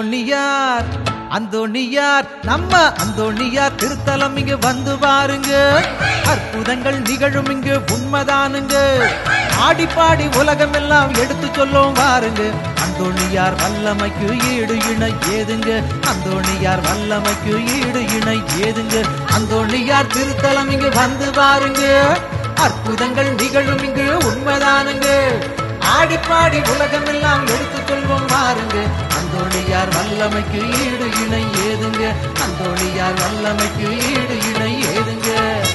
அந்தோணியார் அந்தோணியார் நம்ம அந்தோணியார் திருத்தலம் இங்கு வந்து பாருங்க. அற்புதங்கள் நிகழும் இங்கு உண்மைதானுங்க. ஆடி பாடி உலகம் எல்லாம் எடுத்து சொல்லும் பாருங்க. அந்தோணியார் வல்லமைக்கு ஈடு இணை ஏதுங்க. அந்தோணியார் வல்லமைக்கு ஈடு இணை ஏதுங்க. அந்தோணியார் திருத்தலம் இங்கு வந்து பாருங்க. அற்புதங்கள் நிகழும் இங்கு உண்மைதானுங்க. ஆடி பாடி உலகம் எல்லாம் எடுத்து சொல்வோம் பாருங்க. அந்தோணியார் வல்லமைக்கு ஈடு இணை ஏதுங்க. அந்தோணியார் வல்லமைக்கு ஈடு இணை ஏதுங்க.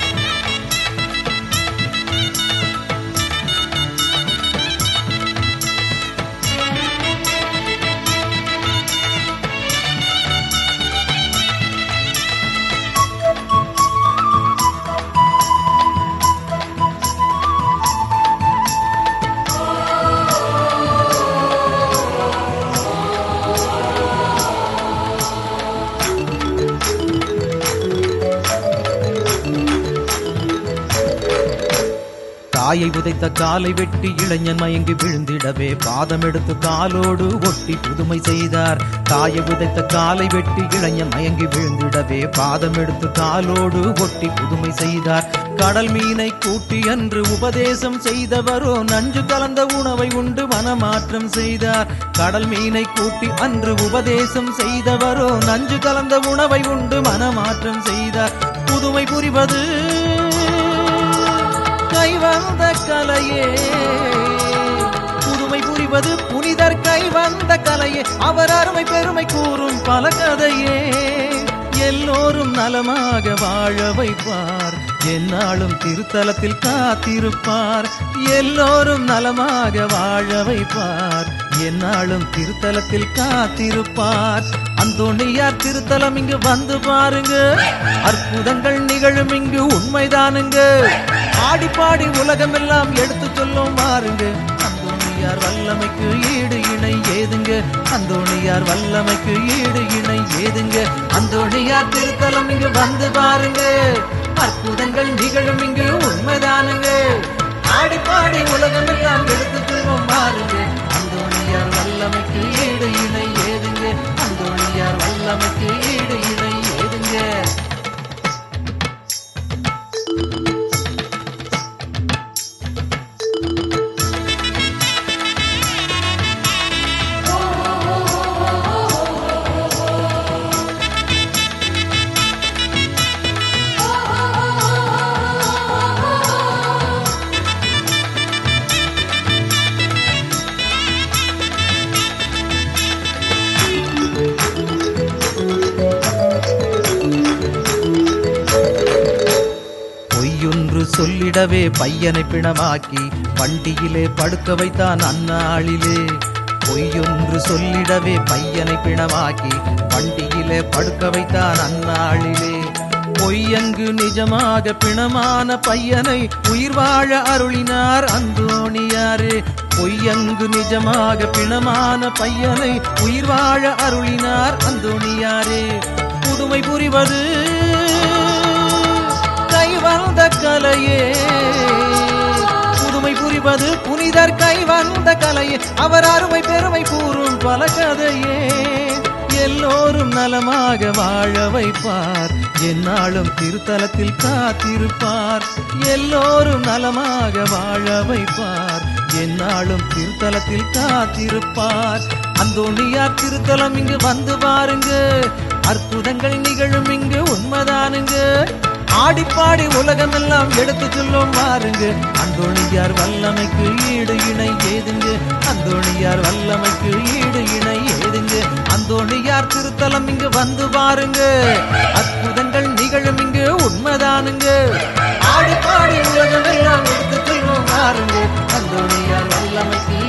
தாயை உதைத்த காலை வெட்டி இளைஞன் மயங்கி விழுந்திடவே பாதம் எடுத்து காலோடு ஒட்டி புதுமை செய்தார். தாயை உதைத்த காலை வெட்டி இளைஞன் மயங்கி விழுந்திடவே பாதம் எடுத்து காலோடு ஒட்டி புதுமை செய்தார். கடல் மீனை கூட்டி அன்று உபதேசம் செய்தவரோ நஞ்சு கலந்த உணவை உண்டு மனமாற்றம் செய்தார். கடல் மீனை கூட்டி அன்று உபதேசம் செய்தவரோ நஞ்சு கலந்த உணவை உண்டு மனமாற்றம் செய்தார். புதுமை புரிவது கைவந்த கலையே, புதுமை புரிவது புனிதர் கைவந்த கலையே. அவர் அருமை பெருமை கூறும் பல கதையே. எல்லோரும் நலமாக வாழ வைப்பார். எந்நாளும் திருத்தலத்தில் காத்திருப்பார். எல்லோரும் நலமாக வாழ வைப்பார். எந்நாளும் திருத்தலத்தில் காத்திருப்பார். அந்தோணியார் திருத்தலம் இங்கு வந்து பாருங்க. அற்புதங்கள் நிகழும் இங்கு உண்மைதானுங்க. ஆடி பாடி உலகம் எல்லாம் எடுத்து சொல்லும் பாருங்க. அந்தோணியார் வல்லமைக்கு ஈடு இணை ஏதுங்க. அந்தோணியார் வல்லமைக்கு ஈடு இணை ஏதுங்க. அந்தோணியார் திருத்தலம் இங்கு வந்து பாருங்க. அற்புதங்கள் நிகழும் இங்கு உண்மைதானுங்க. ஆடி பாடி உலகம் எல்லாம் எடுத்து சொல்லும் பாருங்க. அந்தோணியார் வல்லமைக்கு ஈடு இணை ஏதுங்க. அந்தோணியார் வல்லமைக்கு ஈடு இணை ஏதுங்க. சொல்லிடவே பையனை பிணமாக்கி வண்டியிலே படுக்க வைத்தான் அந்நாளிலே. பொய்யொன்று சொல்லிடவே பையனை பிணமாக்கி வண்டியிலே படுக்க வைத்தான் அந்நாளிலே. பொய்யங்கு நிஜமாக பிணமான பையனை உயிர் வாழ அருளினார் அந்தோணியாரே. பொய்யங்கு நிஜமாக பிணமான பையனை உயிர் வாழ அருளினார் அந்தோணியாரே. புதுமை புரிவது கைவந்த கலையே, புதுமை புரிவது புனிதர் கைவந்த கலையே. அவர் அருமை பெருமை கூறும் பல கதையே. எல்லோரும் நலமாக வாழ வைப்பார். எந்நாளும் திருத்தலத்தில் காத்திருப்பார். எல்லோரும் நலமாக வாழ வைப்பார். எந்நாளும் திருத்தலத்தில் காத்திருப்பார். அந்தோணியார் திருத்தலம் இங்கு வந்து பாருங்க. அற்புதங்கள் நிகழும் இங்கு உண்மைதானுங்க. ஆடி பாடி உலகம் எல்லாம் எடுத்து சொல்லும் பாருங்க. அந்தோணியார் வல்லமைக்கு ஈடு இணை ஏதுங்க. அந்தோணியார் வல்லமைக்கு ஈடு இணை ஏதுங்க. அந்தோணியார் திருத்தலம் இங்கு வந்து பாருங்க. அற்புதங்கள் நிகழும் இங்கு உண்மைதானுங்க. ஆடி பாடி உலகம் எல்லாம் எடுத்து சொல்லும் பாருங்க. அந்தோணியார் வல்லமைக்கு